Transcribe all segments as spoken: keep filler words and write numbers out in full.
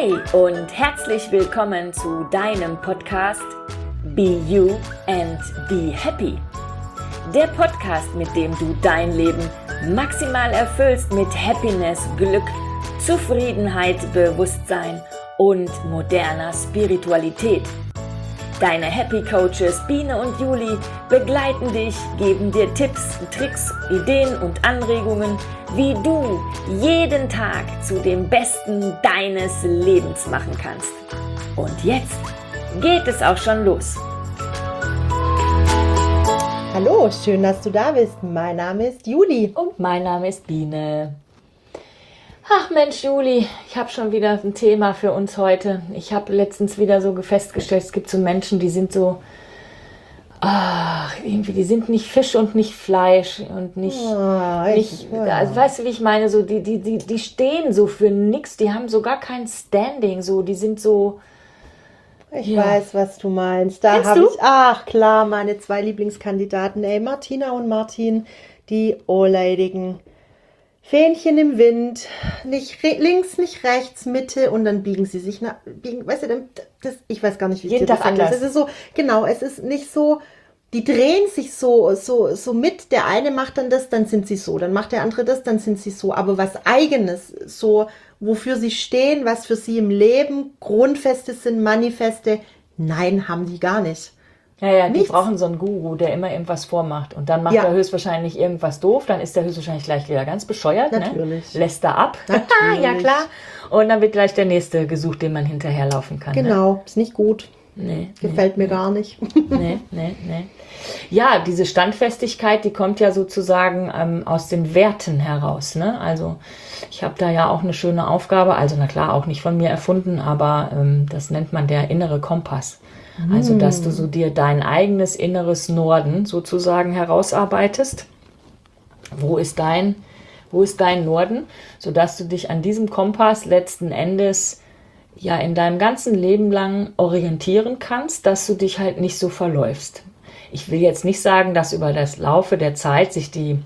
Hi und herzlich willkommen zu deinem Podcast Be You and Be Happy. Der Podcast, mit dem du dein Leben maximal erfüllst mit Happiness, Glück, Zufriedenheit, Bewusstsein und moderner Spiritualität. Deine Happy Coaches Biene und Juli begleiten dich, geben dir Tipps, Tricks, Ideen und Anregungen, wie du jeden Tag zu dem Besten deines Lebens machen kannst. Und jetzt geht es auch schon los. Hallo, schön, dass du da bist. Mein Name ist Juli. Und mein Name ist Biene. Ach Mensch, Juli, ich habe schon wieder ein Thema für uns heute. Ich habe letztens wieder so festgestellt, es gibt so Menschen, die sind so, ach, irgendwie, die sind nicht Fisch und nicht Fleisch und nicht, Oh, nicht ich, ja. also, weißt du, wie ich meine, so, die, die, die, die stehen so für nix, die haben so gar kein Standing, so, die sind so, Ich Ja. weiß, was du meinst. Da Kennst habe du? ich, ach klar, meine zwei Lieblingskandidaten, ey, Martina und Martin, die ohrleidigen Fähnchen im Wind, nicht re- links, nicht rechts, Mitte und dann biegen sie sich nach, biegen, weißt du, dann- das, ich weiß gar nicht, wie ich Jeden dir das Tag erkläre. anders. Es ist so, genau, es ist nicht so, die drehen sich so, so, so mit, der eine macht dann das, dann sind sie so, dann macht der andere das, dann sind sie so, aber was Eigenes, so, wofür sie stehen, was für sie im Leben Grundfeste sind, Manifeste, nein, haben die gar nicht. ja, ja, die Nichts. brauchen so einen Guru, der immer irgendwas vormacht und dann macht Ja. er höchstwahrscheinlich irgendwas doof, dann ist er höchstwahrscheinlich gleich wieder ganz bescheuert, Natürlich. ne? Lässt er ab, Natürlich. ja klar, und dann wird gleich der nächste gesucht, dem man hinterherlaufen kann. Ne? Genau, ist nicht gut, Nee, gefällt mir gar nicht. nee, nee, nee. Ja, diese Standfestigkeit, die kommt ja sozusagen ähm, aus den Werten heraus. Ne? Also ich habe da ja auch eine schöne Aufgabe, also na klar, auch nicht von mir erfunden, aber ähm, das nennt man der innere Kompass. Also dass du so dir dein eigenes inneres Norden sozusagen herausarbeitest. Wo ist dein, wo ist dein Norden? Sodass du dich an diesem Kompass letzten Endes ja in deinem ganzen Leben lang orientieren kannst, dass du dich halt nicht so verläufst. Ich will jetzt nicht sagen, dass über das Laufe der Zeit sich die,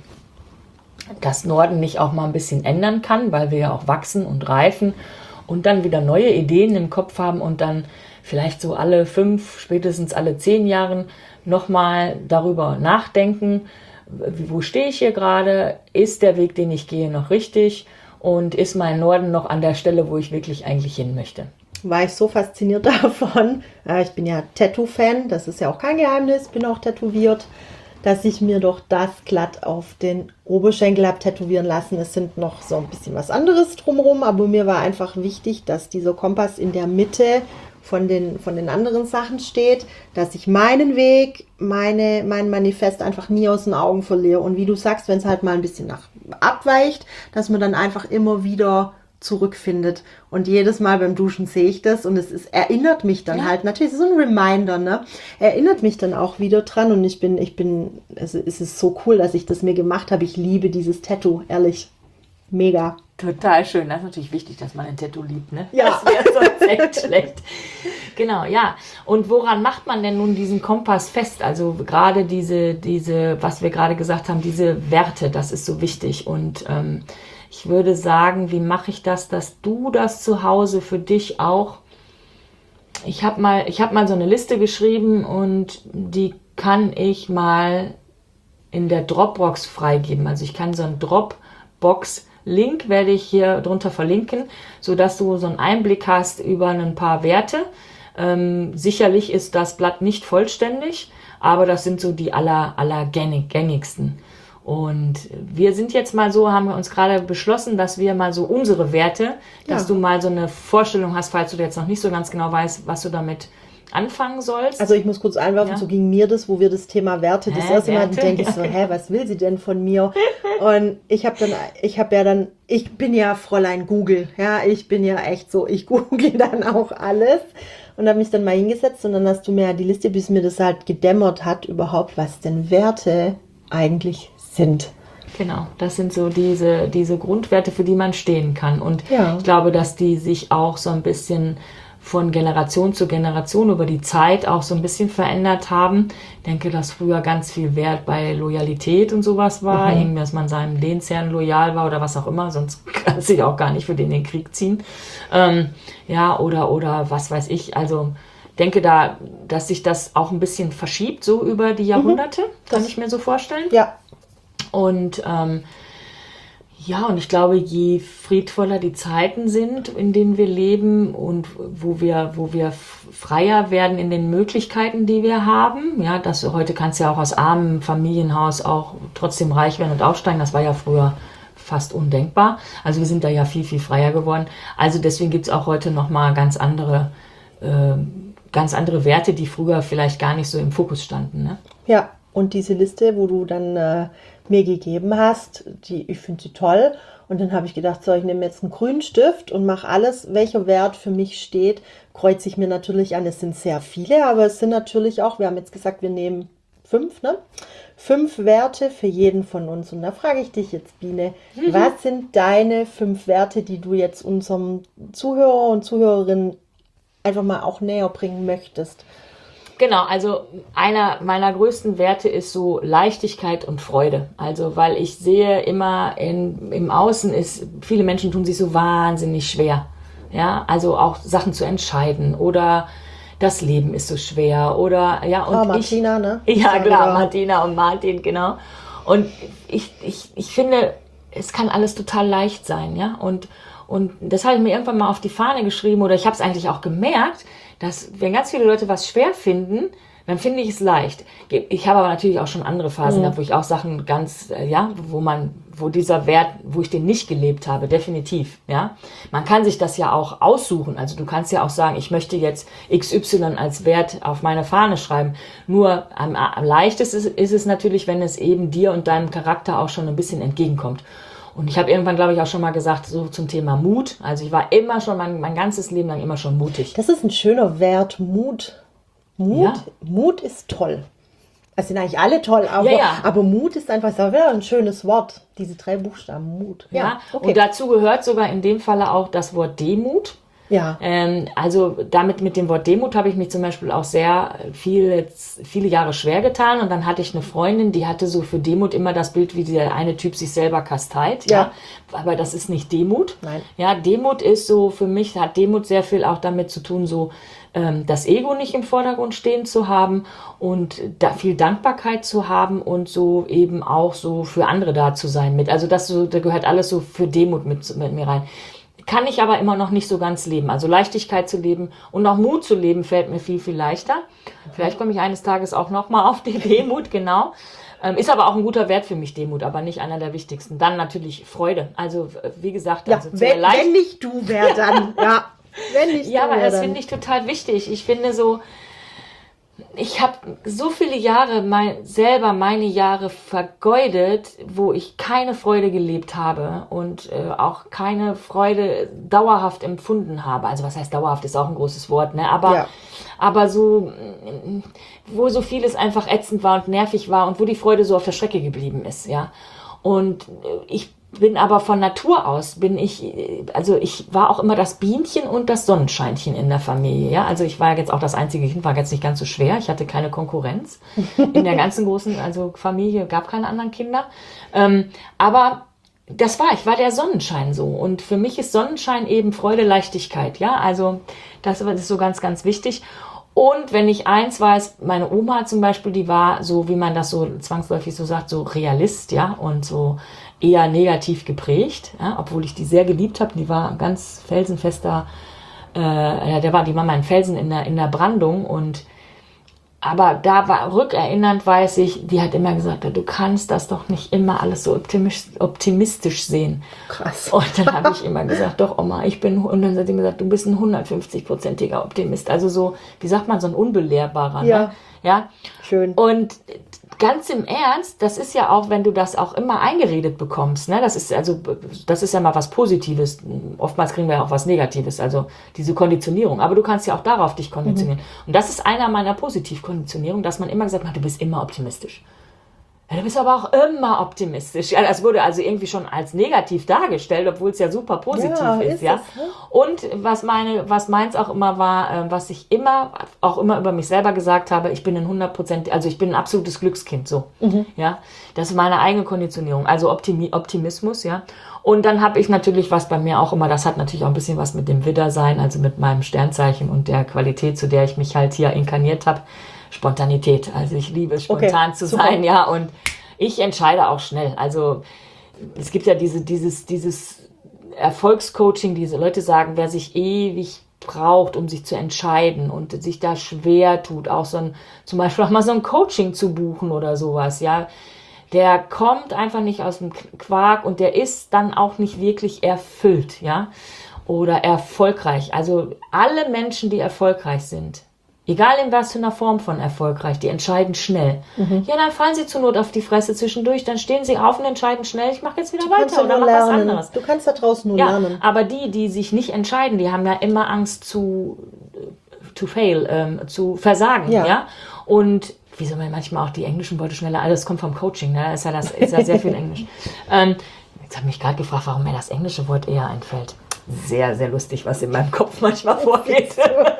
das Norden nicht auch mal ein bisschen ändern kann, weil wir ja auch wachsen und reifen und dann wieder neue Ideen im Kopf haben und dann vielleicht so alle fünf, spätestens alle zehn Jahren nochmal darüber nachdenken, wo stehe ich hier gerade, ist der Weg, den ich gehe, noch richtig und ist mein Norden noch an der Stelle, wo ich wirklich eigentlich hin möchte. War ich so fasziniert davon. Äh, Ich bin ja Tattoo-Fan, das ist ja auch kein Geheimnis, bin auch tätowiert, dass ich mir doch das glatt auf den Oberschenkel habe tätowieren lassen. Es sind noch so ein bisschen was anderes drumherum, aber mir war einfach wichtig, dass dieser Kompass in der Mitte von den, von den anderen Sachen steht, dass ich meinen Weg, meine, mein Manifest einfach nie aus den Augen verliere. Und wie du sagst, wenn es halt mal ein bisschen nach abweicht, dass man dann einfach immer wieder zurückfindet. Und jedes Mal beim Duschen sehe ich das und es ist, erinnert mich dann Ja. halt, natürlich ist es so ein Reminder, ne? Erinnert mich dann auch wieder dran und ich bin, ich bin, also es ist so cool, dass ich das mir gemacht habe. Ich liebe dieses Tattoo, ehrlich. Mega. Total schön. Das ist natürlich wichtig, dass man ein Tattoo liebt, ne? Ja. Das wäre sonst echt schlecht. Genau, ja. Und woran macht man denn nun diesen Kompass fest? Also gerade diese, diese, was wir gerade gesagt haben, diese Werte, das ist so wichtig. Und ähm, ich würde sagen, wie mache ich das, dass du das zu Hause für dich auch. Ich habe mal, ich habe mal so eine Liste geschrieben und die kann ich mal in der Dropbox freigeben. Also ich kann so einen Dropbox Link werde ich hier drunter verlinken, sodass du so einen Einblick hast über ein paar Werte. Ähm, sicherlich ist das Blatt nicht vollständig, aber das sind so die aller, aller gängig, gängigsten. Und wir sind jetzt mal so, haben wir uns gerade beschlossen, dass wir mal so unsere Werte, dass Ja. du mal so eine Vorstellung hast, falls du jetzt noch nicht so ganz genau weißt, was du damit anfangen sollst. Also ich muss kurz einwerfen, Ja. so ging mir das, wo wir das Thema Werte, das Hä, erste Mal Werte? denke ich so, hä, was will sie denn von mir? Und ich habe dann, ich habe ja dann, ich bin ja Fräulein Google, ja, ich bin ja echt so, ich google dann auch alles und habe mich dann mal hingesetzt und dann hast du mir ja die Liste, bis mir das halt gedämmert hat, überhaupt, was denn Werte eigentlich sind. Genau, das sind so diese, diese Grundwerte, für die man stehen kann. Und Ja. ich glaube, dass die sich auch so ein bisschen von Generation zu Generation über die Zeit auch so ein bisschen verändert haben. Ich denke, dass früher ganz viel Wert bei Loyalität und sowas war, mhm. irgendwie, dass man seinem Lehnsherrn loyal war oder was auch immer, sonst kann sich auch gar nicht für den den Krieg ziehen. Ähm, ja, oder, oder was weiß ich, also denke da, dass sich das auch ein bisschen verschiebt, so über die Jahrhunderte, mhm. kann das, ich mir so vorstellen. Ja. Und ähm, ja, und ich glaube, je friedvoller die Zeiten sind, in denen wir leben und wo wir, wo wir freier werden in den Möglichkeiten, die wir haben, ja, dass du, heute kannst du ja auch aus armem Familienhaus auch trotzdem reich werden und aufsteigen, das war ja früher fast undenkbar. Also wir sind da ja viel, viel freier geworden. Also deswegen gibt es auch heute nochmal ganz andere, äh, ganz andere Werte, die früher vielleicht gar nicht so im Fokus standen. Ne? Ja, und diese Liste, wo du dann äh, mir gegeben hast, die, ich finde sie toll. Und dann habe ich gedacht, so, ich nehme jetzt einen grünen Stift und mache alles, welcher Wert für mich steht, kreuze ich mir natürlich an. Es sind sehr viele, aber es sind natürlich auch, wir haben jetzt gesagt, wir nehmen fünf, ne? Fünf Werte für jeden von uns. Und da frage ich dich jetzt, Biene, mhm. was sind deine fünf Werte, die du jetzt unserem Zuhörer und Zuhörerinnen einfach mal auch näher bringen möchtest? Genau, also einer meiner größten Werte ist so Leichtigkeit und Freude. Also weil ich sehe immer in, im Außen ist, viele Menschen tun sich so wahnsinnig schwer. Ja, also auch Sachen zu entscheiden oder das Leben ist so schwer oder ja und oh, Martina, ich, ne? Ja, klar, Martina und Martin, genau. Und ich, ich, ich finde, es kann alles total leicht sein, ja. Und, und das habe ich mir irgendwann mal auf die Fahne geschrieben oder ich habe es eigentlich auch gemerkt, dass wenn ganz viele Leute was schwer finden, dann finde ich es leicht. Ich habe aber natürlich auch schon andere Phasen mhm. gehabt, wo ich auch Sachen ganz, ja, wo man, wo dieser Wert, wo ich den nicht gelebt habe, definitiv, ja. Man kann sich das ja auch aussuchen. Also du kannst ja auch sagen, ich möchte jetzt X Y als Wert auf meine Fahne schreiben. Nur am, am leichtesten ist, ist es natürlich, wenn es eben dir und deinem Charakter auch schon ein bisschen entgegenkommt. Und ich habe irgendwann, glaube ich, auch schon mal gesagt, so zum Thema Mut. Also ich war immer schon, mein, mein ganzes Leben lang immer schon mutig. Das ist ein schöner Wert, Mut. Mut, ja. Mut ist toll. Es sind eigentlich alle toll, aber, ja, ja. aber Mut ist einfach so, ja, ein schönes Wort. Diese drei Buchstaben, Mut. Ja, ja. Okay. Und dazu gehört sogar in dem Falle auch das Wort Demut. Ja. Ähm, also damit mit dem Wort Demut habe ich mich zum Beispiel auch sehr viel, viele Jahre schwer getan. Und dann hatte ich eine Freundin, die hatte so für Demut immer das Bild, wie der eine Typ sich selber kasteit. Ja. ja. Aber das ist nicht Demut. Nein. Ja, Demut ist so, für mich hat Demut sehr viel auch damit zu tun, so ähm, das Ego nicht im Vordergrund stehen zu haben und da viel Dankbarkeit zu haben und so eben auch so für andere da zu sein mit. Also das so, da gehört alles so für Demut mit, mit mir rein. Kann ich aber immer noch nicht so ganz leben. Also Leichtigkeit zu leben und auch Mut zu leben fällt mir viel, viel leichter. Vielleicht komme ich eines Tages auch nochmal auf die Demut, genau. Ähm, ist aber auch ein guter Wert für mich, Demut, aber nicht einer der wichtigsten. Dann natürlich Freude. Also wie gesagt, ja, also wenn, wenn nicht du, wer dann? ja, wenn nicht ja, du, aber wer das dann? finde ich total wichtig. Ich finde so, ich habe so viele Jahre mein, selber meine Jahre vergeudet, wo ich keine Freude gelebt habe und äh, auch keine Freude dauerhaft empfunden habe. Also was heißt dauerhaft, ist auch ein großes Wort, ne? Aber, ja. aber so, wo so vieles einfach ätzend war und nervig war und wo die Freude so auf der Strecke geblieben ist, ja. Und ich bin aber von Natur aus, bin ich, also ich war auch immer das Bienchen und das Sonnenscheinchen in der Familie, ja. Also ich war jetzt auch das einzige Kind, war jetzt nicht ganz so schwer. Ich hatte keine Konkurrenz. In der ganzen großen, also Familie gab keine anderen Kinder. Ähm, aber das war, ich war der Sonnenschein so. Und für mich ist Sonnenschein eben Freude, Leichtigkeit, ja. Also das ist so ganz, ganz wichtig. Und wenn ich eins weiß, meine Oma zum Beispiel, die war so, wie man das so zwangsläufig so sagt, so Realist, ja, und so eher negativ geprägt, ja, obwohl ich die sehr geliebt habe. Die war ganz felsenfester, äh, ja, der war, die war mein Felsen in der, in der Brandung und aber da war rückerinnernd, weiß ich, die hat immer gesagt, du kannst das doch nicht immer alles so optimistisch, optimistisch sehen. Krass. Und dann habe ich immer gesagt, doch Oma, ich bin, und dann hat sie mir gesagt, du bist ein hundertfünfzig-prozentiger Optimist. Also so, wie sagt man, so ein unbelehrbarer. Ja. Ne? Ja. Schön. Und ganz im Ernst, das ist ja auch, wenn du das auch immer eingeredet bekommst, ne? Das ist also, das ist ja mal was Positives. Oftmals kriegen wir ja auch was Negatives, also diese Konditionierung. Aber du kannst ja auch darauf dich konditionieren. Mhm. Und das ist einer meiner Positivkonditionierungen, dass man immer gesagt hat, du bist immer optimistisch. Ja, du bist aber auch immer optimistisch. Ja, das wurde also irgendwie schon als negativ dargestellt, obwohl es ja super positiv Ja, ist, ist ja. es, ne? Und was meine, was meins auch immer war, äh, was ich immer, auch immer über mich selber gesagt habe, ich bin ein hundert Prozent, also ich bin ein absolutes Glückskind, so, ja. Das ist meine eigene Konditionierung, also Optimi- Optimismus, ja. Und dann habe ich natürlich, was bei mir auch immer, das hat natürlich auch ein bisschen was mit dem Widder sein, also mit meinem Sternzeichen und der Qualität, zu der ich mich halt hier inkarniert habe. Spontanität. Also ich liebe es, spontan Okay, zu super. sein, ja. Und ich entscheide auch schnell. Also es gibt ja diese, dieses, dieses Erfolgscoaching, diese Leute sagen, wer sich ewig braucht, um sich zu entscheiden und sich da schwer tut, auch so ein, zum Beispiel auch mal so ein Coaching zu buchen oder sowas, ja. Der kommt einfach nicht aus dem Quark und der ist dann auch nicht wirklich erfüllt, ja. Oder erfolgreich. Also alle Menschen, die erfolgreich sind, egal in was für einer Form von erfolgreich, die entscheiden schnell. Mhm. Ja, dann fallen sie zur Not auf die Fresse zwischendurch, dann stehen sie auf und entscheiden schnell, ich mache jetzt wieder Kannst weiter du oder nur mach was lernen. anderes. Du kannst da draußen nur Ja, lernen. aber die, die sich nicht entscheiden, die haben ja immer Angst zu, to fail, ähm, zu versagen, ja. Ja. Und wie soll man manchmal auch die englischen Worte schneller, alles kommt vom Coaching, ne? Ist ja das, ist ja sehr viel Englisch. Ähm, jetzt habe ich mich gerade gefragt, warum mir das englische Wort eher einfällt. Sehr, sehr lustig, was in meinem Kopf manchmal vorgeht.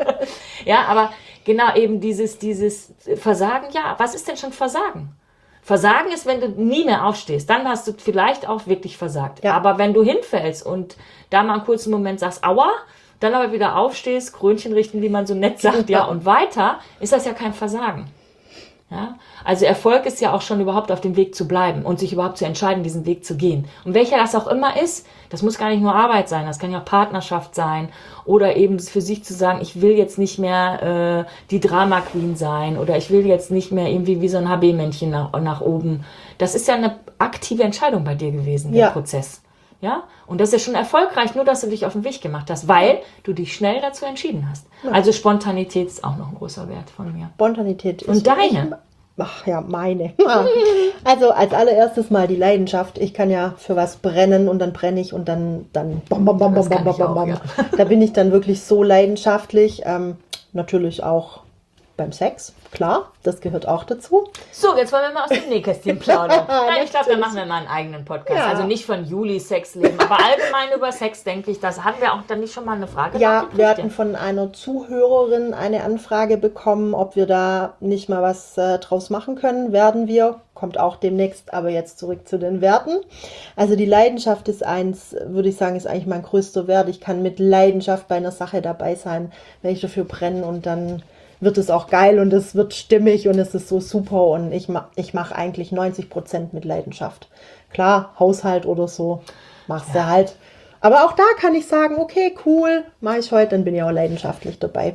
Ja, aber genau eben dieses, dieses Versagen, ja, was ist denn schon Versagen? Versagen ist, wenn du nie mehr aufstehst, dann hast du vielleicht auch wirklich versagt. Ja. Aber wenn du hinfällst und da mal einen kurzen Moment sagst, aua, dann aber wieder aufstehst, Krönchen richten, wie man so nett sagt, ja, und weiter, ist das ja kein Versagen. Ja? Also Erfolg ist ja auch schon überhaupt auf dem Weg zu bleiben und sich überhaupt zu entscheiden, diesen Weg zu gehen. Und welcher das auch immer ist, das muss gar nicht nur Arbeit sein, das kann ja auch Partnerschaft sein oder eben für sich zu sagen, ich will jetzt nicht mehr äh, die Drama Queen sein oder ich will jetzt nicht mehr irgendwie wie so ein H B-Männchen nach, nach oben. Das ist ja eine aktive Entscheidung bei dir gewesen, der Ja. Prozess. Ja? Und das ist ja schon erfolgreich, nur dass du dich auf den Weg gemacht hast, weil du dich schnell dazu entschieden hast. Also Spontanität ist auch noch ein großer Wert von mir. Spontanität ist. Und deine? Ach ja, meine. Also als allererstes mal die Leidenschaft. Ich kann ja für was brennen und dann brenne ich und dann, dann bam, bam, bam, Das bam, kann bam, ich bam, auch, bam. ja. Da bin ich dann wirklich so leidenschaftlich. Ähm, natürlich auch beim Sex, klar, das gehört auch dazu. So, jetzt wollen wir mal aus dem Nähkästchen plaudern. Nein, ich glaube, da Natürlich. machen wir mal einen eigenen Podcast. Ja. Also nicht von Juli Sexleben, aber allgemein über Sex, denke ich. Das hatten wir auch dann nicht schon mal eine Frage. Ja, nachgekriegt? wir hatten von einer Zuhörerin eine Anfrage bekommen, ob wir da nicht mal was äh, draus machen können. Werden wir, kommt auch demnächst, aber jetzt zurück zu den Werten. Also die Leidenschaft ist eins, würde ich sagen, ist eigentlich mein größter Wert. Ich kann mit Leidenschaft bei einer Sache dabei sein, wenn ich dafür brenne und dann wird es auch geil und es wird stimmig und es ist so super und ich, ma ich mache eigentlich neunzig Prozent mit Leidenschaft. Klar, Haushalt oder so machst Ja. du halt. Aber auch da kann ich sagen, okay, cool, mache ich heute, dann bin ich auch leidenschaftlich dabei.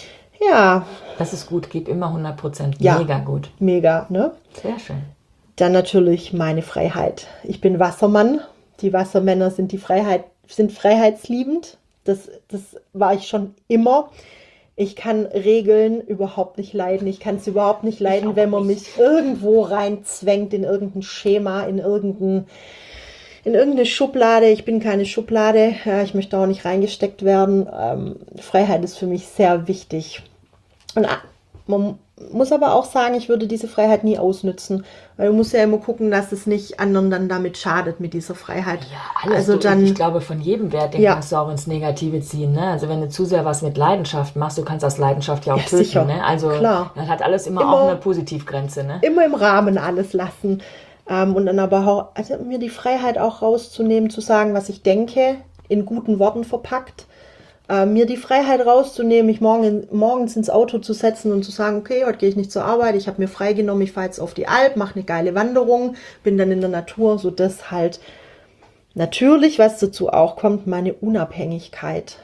Ja, Das ist gut, gib immer hundert Prozent. Ja. Mega gut. mega, ne? Sehr schön. Dann natürlich meine Freiheit. Ich bin Wassermann. Die Wassermänner sind die Freiheit, sind freiheitsliebend. Das, das war ich schon immer. Ich kann Regeln überhaupt nicht leiden. Ich kann es überhaupt nicht leiden, auch wenn man nicht. mich irgendwo reinzwängt in irgendein Schema, in irgendein, in irgendeine Schublade. Ich bin keine Schublade. Ja, ich möchte auch nicht reingesteckt werden. Ähm, Freiheit ist für mich sehr wichtig. Und ah, man muss aber auch sagen, ich würde diese Freiheit nie ausnützen. Weil du musst ja immer gucken, dass es nicht anderen dann damit schadet mit dieser Freiheit. Ja, alles. Also du, dann, ich glaube, von jedem Wert, den Ja. kannst du auch ins Negative ziehen. Ne? Also wenn du zu sehr was mit Leidenschaft machst, du kannst aus Leidenschaft ja auch Ja, töten. sicher. Ne? Also Klar. das hat alles immer, Immer- auch eine Positivgrenze. Ne? immer im Rahmen alles lassen. Ähm, und dann aber auch, also mir die Freiheit auch rauszunehmen, zu sagen, was ich denke, in guten Worten verpackt. Äh, mir die Freiheit rauszunehmen, mich morgen, morgens ins Auto zu setzen und zu sagen, okay, heute gehe ich nicht zur Arbeit, ich habe mir freigenommen, ich fahre jetzt auf die Alp, mache eine geile Wanderung, bin dann in der Natur, so das halt. Natürlich, was dazu auch kommt, meine Unabhängigkeit.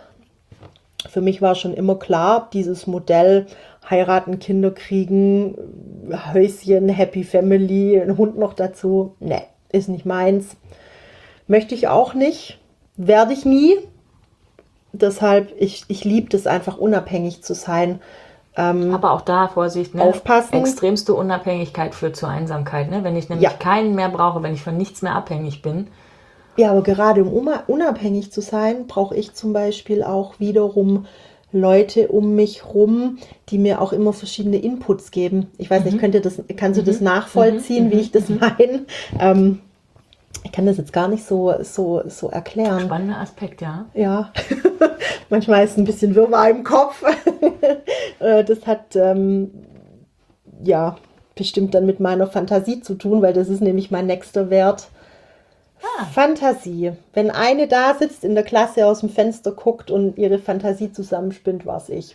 Für mich war schon immer klar, dieses Modell heiraten, Kinder kriegen, Häuschen, Happy Family, ein Hund noch dazu, ne, ist nicht meins. Möchte ich auch nicht, werde ich nie. Deshalb, ich, ich liebe das einfach, unabhängig zu sein. Ähm, Aber auch da, Vorsicht, ne? Aufpassen. Extremste Unabhängigkeit führt zur Einsamkeit. Ne? Wenn ich nämlich Ja. keinen mehr brauche, wenn ich von nichts mehr abhängig bin. Ja, aber gerade um uma- unabhängig zu sein, brauche ich zum Beispiel auch wiederum Leute um mich rum, die mir auch immer verschiedene Inputs geben. Ich weiß Mhm. nicht, könnt ihr das, kannst du Mhm. das nachvollziehen, Mhm. wie ich das meine? Ähm, ich kann das jetzt gar nicht so, so, so erklären. Spannender Aspekt, ja. Ja, manchmal ist ein bisschen Wirrwarr im Kopf. Äh, das hat ähm, ja bestimmt dann mit meiner Fantasie zu tun, weil das ist nämlich mein nächster Wert. Ah. Fantasie. Wenn eine da sitzt, in der Klasse aus dem Fenster guckt und ihre Fantasie zusammenspinnt, war's ich.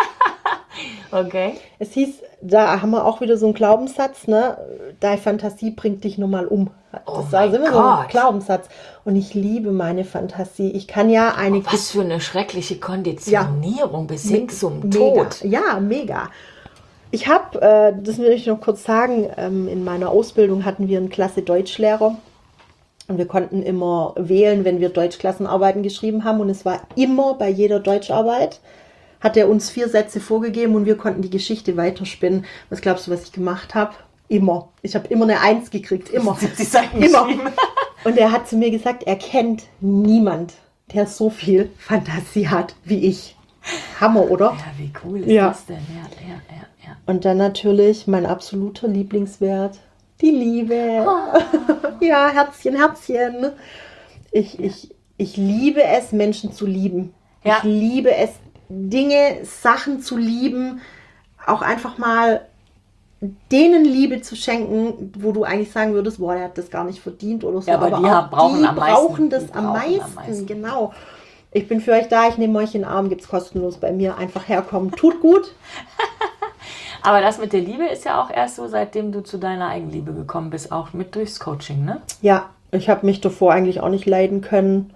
Okay. Es hieß, da haben wir auch wieder so einen Glaubenssatz, ne? Deine Fantasie bringt dich nun mal um. Das Oh war mein immer so ein Gott. Glaubenssatz. Und ich liebe meine Fantasie. Ich kann ja eine... Was für eine schreckliche Konditionierung bis hin zum mega. Tod. Ja, mega. Ich habe, äh, das will ich noch kurz sagen, ähm, in meiner Ausbildung hatten wir einen Klasse Deutschlehrer. Und wir konnten immer wählen, wenn wir Deutschklassenarbeiten geschrieben haben. Und es war immer bei jeder Deutscharbeit, hat er uns vier Sätze vorgegeben und wir konnten die Geschichte weiterspinnen. Was glaubst du, was ich gemacht habe? Immer. Ich habe immer eine Eins gekriegt. Immer. siebzig Seiten Immer. geschrieben. Und er hat zu mir gesagt, er kennt niemand, der so viel Fantasie hat wie ich. Hammer, oder? Ja, wie cool ist Ja. das denn? Ja, ja, ja, ja. Und dann natürlich mein absoluter Lieblingswert, die Liebe. Ja, Herzchen, Herzchen. Ich, ich, ich liebe es, Menschen zu lieben. Ja. Ich liebe es, Dinge, Sachen zu lieben, auch einfach mal denen Liebe zu schenken, wo du eigentlich sagen würdest, boah, der hat das gar nicht verdient oder so. Ja, aber die auch haben- brauchen die am meisten. brauchen das Die am, brauchen am meisten. meisten. Genau. Ich bin für euch da, ich nehme euch in den Arm, gibt's kostenlos bei mir. Einfach herkommen. Tut gut. Aber das mit der Liebe ist ja auch erst so, seitdem du zu deiner Eigenliebe gekommen bist, auch mit durchs Coaching, ne? Ja, ich habe mich davor eigentlich auch nicht leiden können.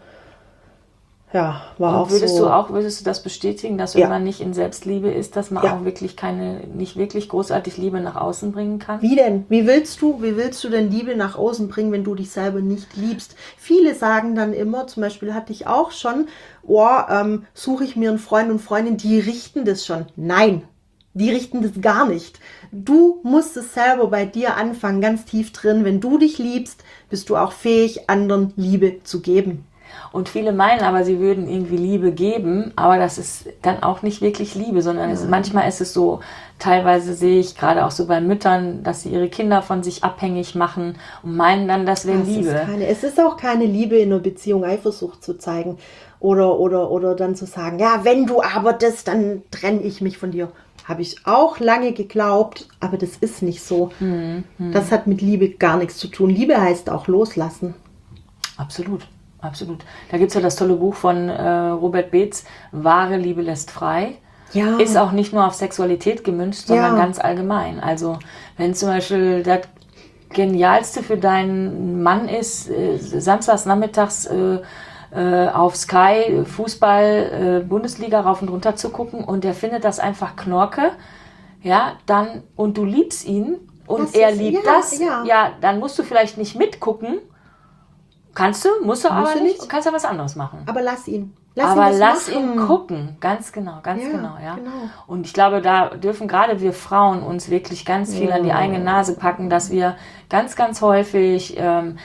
Ja, war auch Und würdest so. du auch, würdest du das bestätigen, dass wenn Ja. man nicht in Selbstliebe ist, dass man Ja. auch wirklich keine, nicht wirklich großartig Liebe nach außen bringen kann? Wie denn? Wie willst du, wie willst du denn Liebe nach außen bringen, wenn du dich selber nicht liebst? Viele sagen dann immer, zum Beispiel hatte ich auch schon, oh, ähm, suche ich mir einen Freund und Freundin, die richten das schon. Nein, die richten das gar nicht. Du musst es selber bei dir anfangen, ganz tief drin. Wenn du dich liebst, bist du auch fähig, anderen Liebe zu geben. Und viele meinen aber, sie würden irgendwie Liebe geben, aber das ist dann auch nicht wirklich Liebe, sondern es, manchmal ist es so, teilweise sehe ich gerade auch so bei Müttern, dass sie ihre Kinder von sich abhängig machen und meinen dann, das wäre Das Liebe. Ist keine, es ist auch keine Liebe, in einer Beziehung Eifersucht zu zeigen oder, oder, oder dann zu sagen, ja, wenn du aber das, dann trenne ich mich von dir. Habe ich auch lange geglaubt, aber das ist nicht so. Hm, hm. Das hat mit Liebe gar nichts zu tun. Liebe heißt auch loslassen. Absolut, absolut. Da gibt es ja das tolle Buch von äh, Robert Beetz, Wahre Liebe lässt frei. Ja. Ist auch nicht nur auf Sexualität gemünzt, sondern Ja. ganz allgemein. Also wenn zum Beispiel das Genialste für deinen Mann ist, äh, samstags nachmittags äh, äh, auf Sky Fußball, äh, Bundesliga rauf und runter zu gucken und der findet das einfach Knorke, ja, dann, und du liebst ihn und Das er ist- liebt ja, das, ja. ja, dann musst du vielleicht nicht mitgucken, kannst du, musst du aber du nicht, nicht. und kannst ja was anderes machen. Aber lass ihn. Lass Aber ihn das lass machen. ihn gucken, ganz genau, ganz Ja, genau, ja. genau. Und ich glaube, da dürfen gerade wir Frauen uns wirklich ganz viel an die eigene Nase packen, dass wir ganz, ganz häufig ähm,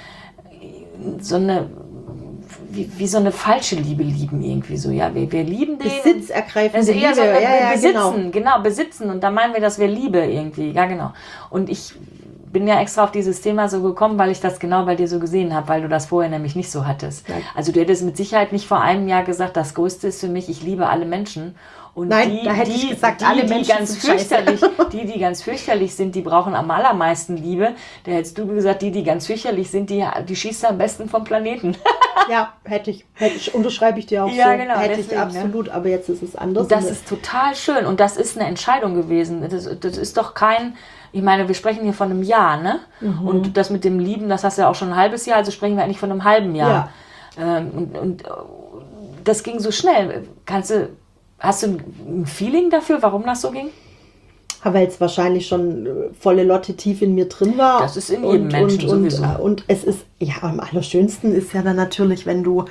so eine, wie, wie so eine falsche Liebe lieben irgendwie so, ja. Wir, wir lieben den. Besitzergreifende Das ist eher Liebe. so eine ja, ja, besitzen, genau. genau. besitzen. Und da meinen wir, dass wir Liebe irgendwie, ja genau. Und ich bin ja extra auf dieses Thema so gekommen, weil ich das genau bei dir so gesehen habe, weil du das vorher nämlich nicht so hattest. Nein. Also du hättest mit Sicherheit nicht vor einem Jahr gesagt, das Größte ist für mich, ich liebe alle Menschen. Und Nein, die, da hätte die, ich gesagt, die, alle die Menschen ganz sind scheiße. fürchterlich, die, die ganz fürchterlich sind, die brauchen am allermeisten Liebe. Da hättest du gesagt, die, die ganz fürchterlich sind, die, die schießt am besten vom Planeten. Ja, hätte ich. Hätte ich unterschreibe ich dir auch Ja, so. genau, hätte deswegen, ich absolut, aber jetzt ist es anders. Und das Und ist total schön und das ist eine Entscheidung gewesen. Das, das ist doch kein, ich meine, wir sprechen hier von einem Jahr, ne? Mhm. Und das mit dem Lieben, das hast du ja auch schon ein halbes Jahr, also sprechen wir eigentlich von einem halben Jahr. Ähm, und, und äh, das ging so schnell. Kannst du, hast du ein, ein Feeling dafür, warum das so ging? weil es wahrscheinlich schon äh, volle Lotte tief in mir drin war. Das ist in jedem Menschen und, und, sowieso. Und, und es ist, ja, am allerschönsten ist ja dann natürlich, wenn du,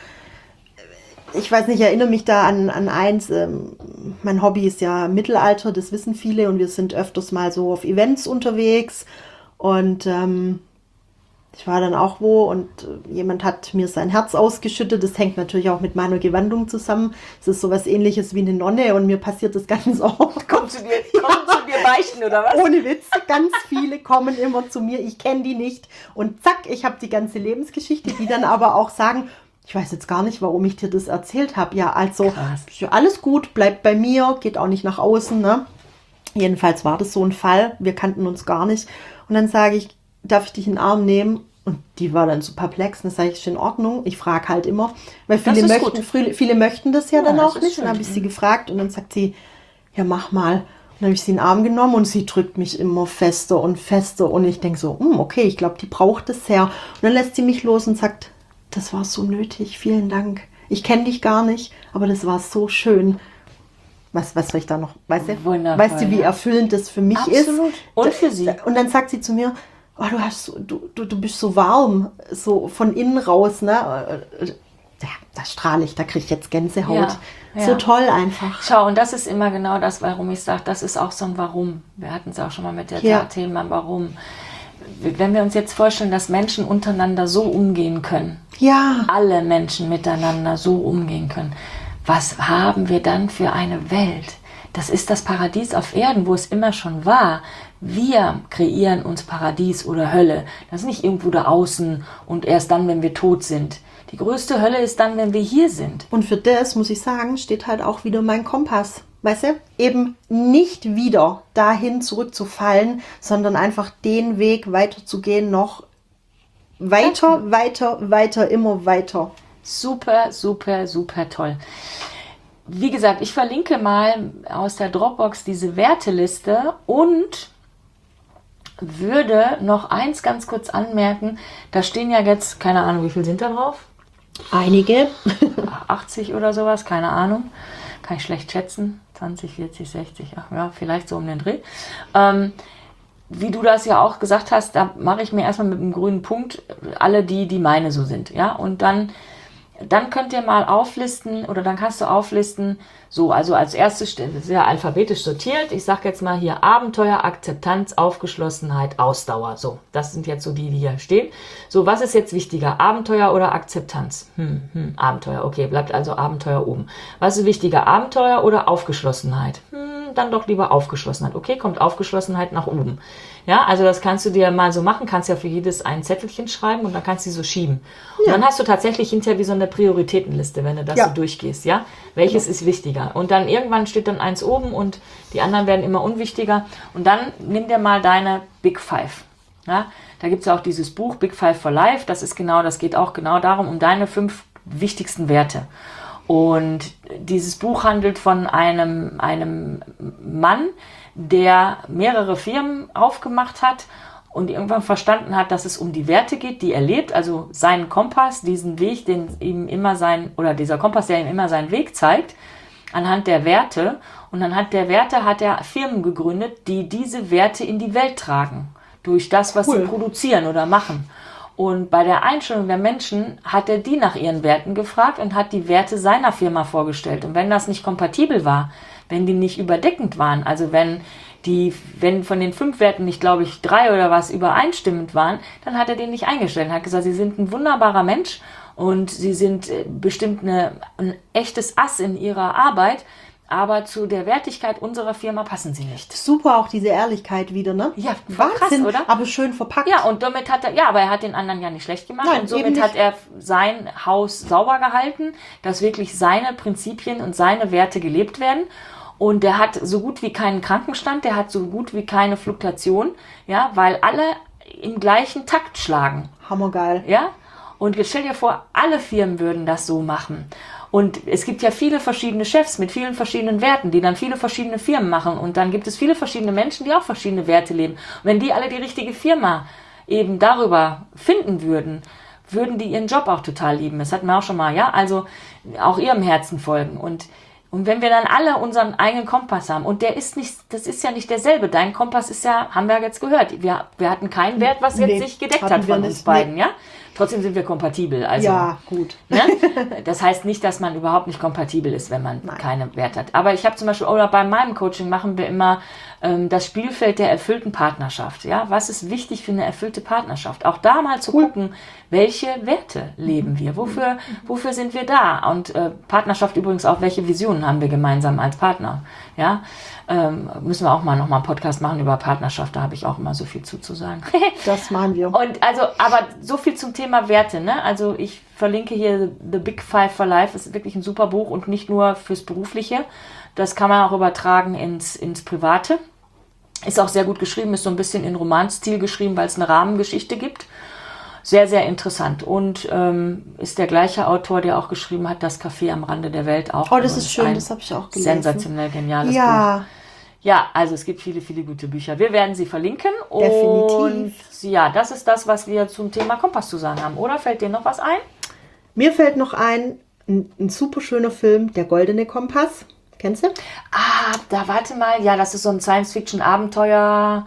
ich weiß nicht, ich erinnere mich da an, an eins, ähm, mein Hobby ist ja Mittelalter, das wissen viele und wir sind öfters mal so auf Events unterwegs und ähm, Ich war dann auch wo und jemand hat mir sein Herz ausgeschüttet. Das hängt natürlich auch mit meiner Gewandung zusammen. Es ist sowas Ähnliches wie eine Nonne und mir passiert das ganz oft. Kommt zu dir, kommt zu dir beichten, oder was? Ohne Witz, ganz viele kommen immer zu mir. Ich kenne die nicht. Und zack, ich habe die ganze Lebensgeschichte, die dann aber auch sagen, ich weiß jetzt gar nicht, warum ich dir das erzählt habe. Ja, also Krass. ist ja alles gut, bleibt bei mir, geht auch nicht nach außen. Ne? Jedenfalls war das so ein Fall. Wir kannten uns gar nicht. Und dann sage ich, darf ich dich in den Arm nehmen? Und die war dann so perplex. Und dann sage ich, ist in Ordnung. Ich frage halt immer. Weil viele Das ist möchten, viele, viele möchten das ja, Ja, dann das auch ist nicht. schön. Und dann habe ich sie gefragt und dann sagt sie, ja, mach mal. Und dann habe ich sie in den Arm genommen und sie drückt mich immer fester und fester. Und ich denke so, hm, okay, ich glaube, die braucht es sehr. Und dann lässt sie mich los und sagt, das war so nötig, vielen Dank. Ich kenne dich gar nicht, aber das war so schön. Was, was soll ich da noch, weißt du? Wundervoll, Weißt du, wie ja. erfüllend das für mich Absolut. ist? Und für sie. Und dann sagt sie zu mir, oh, du, hast so, du, du, du bist so warm, so von innen raus, ne? Ja, da strahle ich, da kriege ich jetzt Gänsehaut. Ja, ja. So toll einfach. Schau, und das ist immer genau das, warum ich sage, das ist auch so ein Warum. Wir hatten es auch schon mal mit der Ja. Thema Warum. Wenn wir uns jetzt vorstellen, dass Menschen untereinander so umgehen können, Ja, alle Menschen miteinander so umgehen können, was haben wir dann für eine Welt? Das ist das Paradies auf Erden, wo es immer schon war. Wir kreieren uns Paradies oder Hölle. Das ist nicht irgendwo da außen und erst dann, wenn wir tot sind. Die größte Hölle ist dann, wenn wir hier sind. und für das, muss ich sagen, steht halt auch wieder mein Kompass. Weißt du, eben nicht wieder dahin zurückzufallen, sondern einfach den Weg weiterzugehen, noch weiter, weiter, weiter, immer weiter. Super, super, super toll. Wie gesagt, ich verlinke mal aus der Dropbox diese Werteliste und würde noch eins ganz kurz anmerken. Da stehen ja jetzt, keine Ahnung, wie viel sind da drauf? Einige. achtzig oder sowas, keine Ahnung. Kann ich schlecht schätzen. zwanzig, vierzig, sechzig, ach ja, vielleicht so um den Dreh. Ähm, wie du das ja auch gesagt hast, da mache ich mir erstmal mit einem grünen Punkt alle die, die meine so sind. Ja, und dann, dann könnt ihr mal auflisten oder dann kannst du auflisten, so, also als erstes, das ist ja alphabetisch sortiert. Ich sage jetzt mal hier Abenteuer, Akzeptanz, Aufgeschlossenheit, Ausdauer. So, das sind jetzt so die, die hier stehen. So, was ist jetzt wichtiger, Abenteuer oder Akzeptanz? Hm, hm, Abenteuer, okay, bleibt also Abenteuer oben. Was ist wichtiger, Abenteuer oder Aufgeschlossenheit? Hm, dann doch lieber Aufgeschlossenheit. Okay, kommt Aufgeschlossenheit nach oben. Ja, also das kannst du dir mal so machen, kannst ja für jedes ein Zettelchen schreiben und dann kannst du die so schieben. Und Ja. dann hast du tatsächlich hinterher wie so eine Prioritätenliste, wenn du das Ja. so durchgehst, ja? Welches ist wichtiger? Und dann irgendwann steht dann eins oben und die anderen werden immer unwichtiger. Und dann nimm dir mal deine Big Five. Ja? Da gibt es ja auch dieses Buch Big Five for Life. Das ist genau, das geht auch genau darum, um deine fünf wichtigsten Werte. Und dieses Buch handelt von einem, einem Mann, der mehrere Firmen aufgemacht hat und irgendwann verstanden hat, dass es um die Werte geht, die er lebt, also seinen Kompass, diesen Weg, den ihm immer sein, oder dieser Kompass, der ihm immer seinen Weg zeigt, anhand der Werte. Und anhand der Werte hat er Firmen gegründet, die diese Werte in die Welt tragen, durch das, was Cool. sie produzieren oder machen. Und bei der Einstellung der Menschen hat er die nach ihren Werten gefragt und hat die Werte seiner Firma vorgestellt. Und wenn das nicht kompatibel war, wenn die nicht überdeckend waren, also wenn die, wenn von den fünf Werten nicht, glaube ich, drei oder was übereinstimmend waren, dann hat er den nicht eingestellt. Er hat gesagt, sie sind ein wunderbarer Mensch und sie sind äh, bestimmt eine, ein echtes Ass in ihrer Arbeit, aber zu der Wertigkeit unserer Firma passen sie nicht. Super auch diese Ehrlichkeit wieder, ne? Ja, voll krass, Wahnsinn, oder? aber schön verpackt. Ja, und damit hat er, ja, aber er hat den anderen ja nicht schlecht gemacht. Nein, und eben somit nicht. hat er sein Haus sauber gehalten, dass wirklich seine Prinzipien und seine Werte gelebt werden. Und der hat so gut wie keinen Krankenstand, der hat so gut wie keine Fluktuation, ja, weil alle im gleichen Takt schlagen. Hammergeil. Ja? Und jetzt stell dir vor, alle Firmen würden das so machen. Und es gibt ja viele verschiedene Chefs mit vielen verschiedenen Werten, die dann viele verschiedene Firmen machen. Und dann gibt es viele verschiedene Menschen, die auch verschiedene Werte leben. Und wenn die alle die richtige Firma eben darüber finden würden, würden die ihren Job auch total lieben. Das hatten wir auch schon mal, ja? Also auch ihrem Herzen folgen. Und Und wenn wir dann alle unseren eigenen Kompass haben, und der ist nicht, das ist ja nicht derselbe, dein Kompass ist ja, haben wir ja jetzt gehört, wir, wir hatten keinen Wert, was jetzt Nee, sich gedeckt hatten hat wir von nicht, uns beiden, ja? Trotzdem sind wir kompatibel, also. Ja, gut. Ne? Das heißt nicht, dass man überhaupt nicht kompatibel ist, wenn man Nein. keine Werte hat. Aber ich habe zum Beispiel, oder bei meinem Coaching machen wir immer ähm, das Spielfeld der erfüllten Partnerschaft. Ja, was ist wichtig für eine erfüllte Partnerschaft? Auch da mal zu gucken, welche Werte leben wir? Wofür, wofür sind wir da? Und äh, Partnerschaft übrigens auch, welche Visionen haben wir gemeinsam als Partner? Ja, ähm, müssen wir auch mal nochmal einen Podcast machen über Partnerschaft. Da habe ich auch immer so viel zuzusagen. Das machen wir. Und also, aber so viel zum Thema Werte, ne? Also ich verlinke hier The Big Five for Life. Das ist wirklich ein super Buch und nicht nur fürs Berufliche. Das kann man auch übertragen ins, ins Private. Ist auch sehr gut geschrieben, ist so ein bisschen in Romanstil geschrieben, weil es eine Rahmengeschichte gibt. Sehr, sehr interessant. Und ähm, ist der gleiche Autor, der auch geschrieben hat, Das Café am Rande der Welt auch. Oh, das ist schön, das habe ich auch gelesen. Sensationell geniales ja. Buch. Ja, also es gibt viele, viele gute Bücher. Wir werden sie verlinken. Definitiv. Und ja, das ist das, was wir zum Thema Kompass zu sagen haben. Oder fällt dir noch was ein? Mir fällt noch ein, ein, ein super schöner Film, Der Goldene Kompass. Kennst du? Ah, da warte mal. Ja, das ist so ein Science-Fiction-Abenteuer,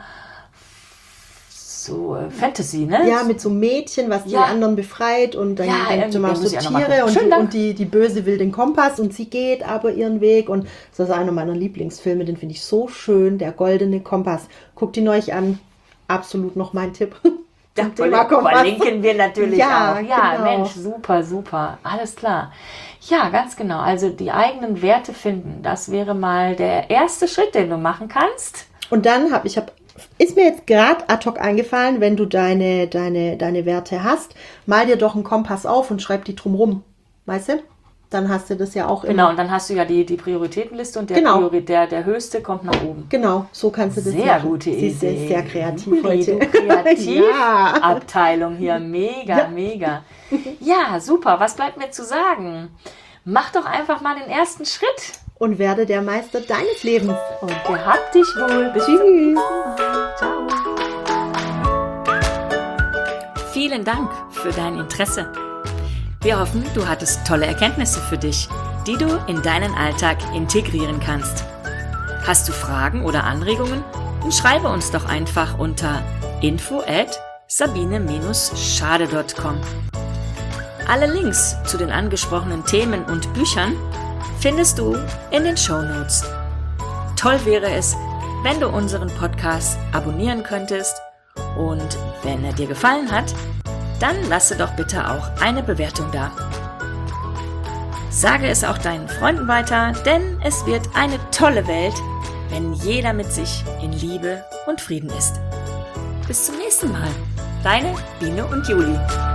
so äh, Fantasy, ne? Ja, mit so einem Mädchen, was Ja. die anderen befreit und dann Ja, denkt irgendwie man muss so ich auch noch mal Tiere gucken. und, Schönen die, Dank. und die, die Böse will den Kompass und sie geht aber ihren Weg und das ist einer meiner Lieblingsfilme, den finde ich so schön, Der Goldene Kompass. Guckt ihn euch an, absolut noch mein Tipp. Ja, Zum Thema verlin- Kompass. verlinken wir natürlich Ja, auch. Ja, genau. Mensch, super, super. Alles klar. Ja, ganz genau. Also die eigenen Werte finden, das wäre mal der erste Schritt, den du machen kannst. Und dann habe ich, hab, ist mir jetzt gerade ad hoc eingefallen, wenn du deine, deine, deine Werte hast, mal dir doch einen Kompass auf und schreib die drum rum. Weißt du? Dann hast du das ja auch immer. Genau, und dann hast du ja die, die Prioritätenliste und der, Genau. Priori- der, der höchste kommt nach oben. Genau, so kannst du das Sehr machen. gute Siehst du, Idee. sehr kreativ Juli, heute. du Kreativabteilung Ja. hier. Mega, Ja. mega. Ja, super. Was bleibt mir zu sagen? Mach doch einfach mal den ersten Schritt. Und werde der Meister deines Lebens. Und gehabt dich wohl. Bis zum Tschüss. nächsten Mal. Ciao. Vielen Dank für dein Interesse. Wir hoffen, du hattest tolle Erkenntnisse für dich, die du in deinen Alltag integrieren kannst. Hast du Fragen oder Anregungen? Dann schreibe uns doch einfach unter info at sabine schade punkt com. Alle Links zu den angesprochenen Themen und Büchern findest du in den Shownotes. Toll wäre es, wenn du unseren Podcast abonnieren könntest und wenn er dir gefallen hat, dann lasse doch bitte auch eine Bewertung da. Sage es auch deinen Freunden weiter, denn es wird eine tolle Welt, wenn jeder mit sich in Liebe und Frieden ist. Bis zum nächsten Mal. Deine Biene und Juli.